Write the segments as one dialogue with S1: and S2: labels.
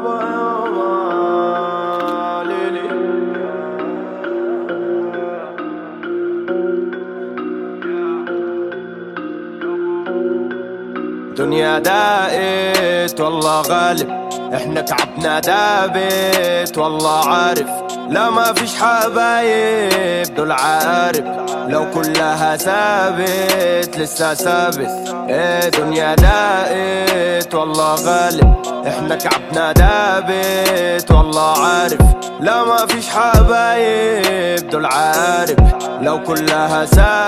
S1: دنيا داقت والله غالب، احنا كعبنا دابت والله عارف. لا ما فيش حبايب دول عارب، لو كلها ثابت لسه ثابت. ايه دنيا داقت والله غالب، احنا كعبنا دابت والله عارف. لا ما فيش حبايب دول عارب، لو كلها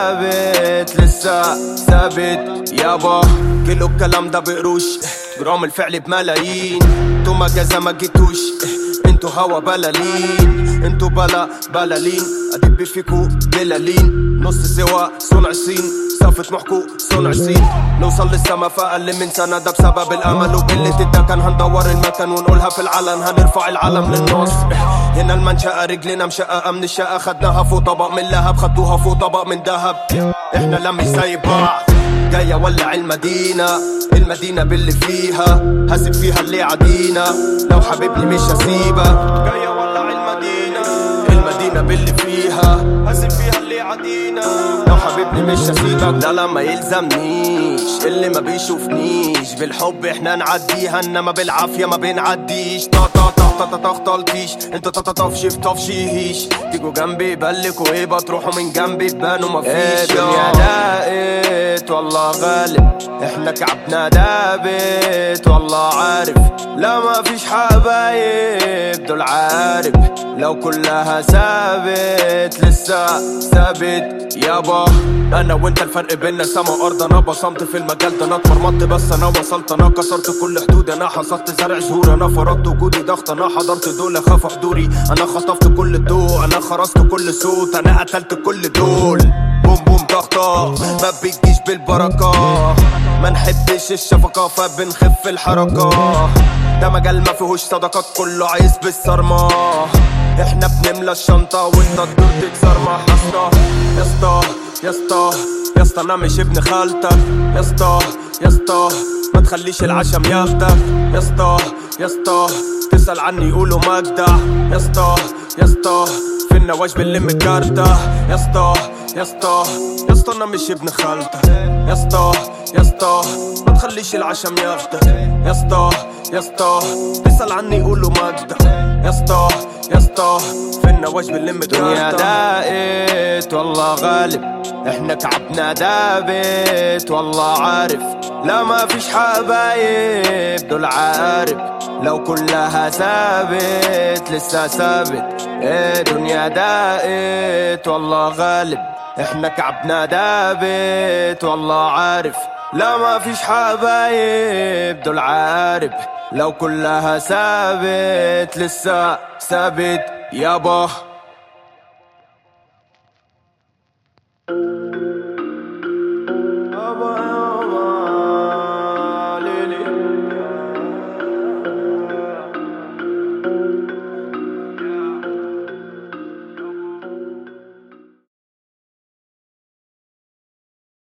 S1: ثابت لسه ثابت. يابا كيلو الكلام ده بقروش، جرام الفعل بملايين. انتو مجازة ما جيتوش، انتو هوا بلالين، انتو بلالين. ادب فيكو بلالين، نص سوا صنع الصين، صافت محكو صنع الصين. نوصل للسما في اقل من سنة، ده بسبب الامل وقلة الدكن. هندور المكان ونقولها في العلن، هنرفع العلم للنص. هنا المنشأة رجلنا مشققة من الشقة، خدناها فوق طبق من لهب، خدوها فوق طبق من دهب. احنا لا مش زي بعض، جاية ولع المدينة، المدينة باللي فيها هسيب فيها اللي عدينا. لو حبيبني مش هسيبك، جاية ولع المدينة، المدينة باللي فيها هسيب فيها اللي عدينا. لو حبيبني مش هسيبك، لا لا ما يلزمنيش اللي ما بيشوفنيش. بالحب احنا نعديها، انما بالعافية ما بنعديش. تختلطيش انت تطفش في طفشيهيش. تيجوا جنبي بلكوا ايه، بتروحوا من جنبي تبانوا مفيش. دنيا داقت والله غالب، احنا كعبنا دابت والله عارف. لا ما فيش حبايب دول عارب، لو كلها ثابت لسه ثابت. يابا انا وانت الفرق بينا سما وارض. انا بصمت في المجال ده، انا اتمرمطت بس انا وصلت. انا كسرت كل حدود، انا حصدت زرع زهور. انا فرضت وجودي ضغط، انا حضرت دول خافوا حضوري. انا خطفت كل الضوء، انا خرجت كل صوت، انا قتلت كل دول. بوم بوم ضغطة ما بتجيش بالبركة، ما نحبش الشفقة فبنخف الحركة. ده مجال ما فيهوش صداقات، كله عايز بالصرمة. احنا بنملى الشنطة وانت تدور تكسر محصة. يسطا يسطا يسطا انا مش ابن خالتك. يسطا يسطا ما تخليش العشم ياخدك. يسطا يسطا تسأل عني يقولوا مجدع. يسطا يسطا في النواش بنلم الكارتة. يسطا يسطا يسطا انا مش ابن خالتك. يسطا يسطا ما تخليش العشم ياخدك. يسطا يسطا تسأل عني يقولوا مجدع. يسطا يسطا في النواش بنلم الكارتة. دنيا داقت والله غالب، احنا كعبنا دابت والله عارف. لا ما فيش حبايب دول عارب، لو كلها ثابت لسه ثابت. ايه دنيا داقت والله غالب، احنا كعبنا دابت والله عارف. لا ما فيش حبايب دول عارب، لو كلها ثابت لسه ثابت. يابا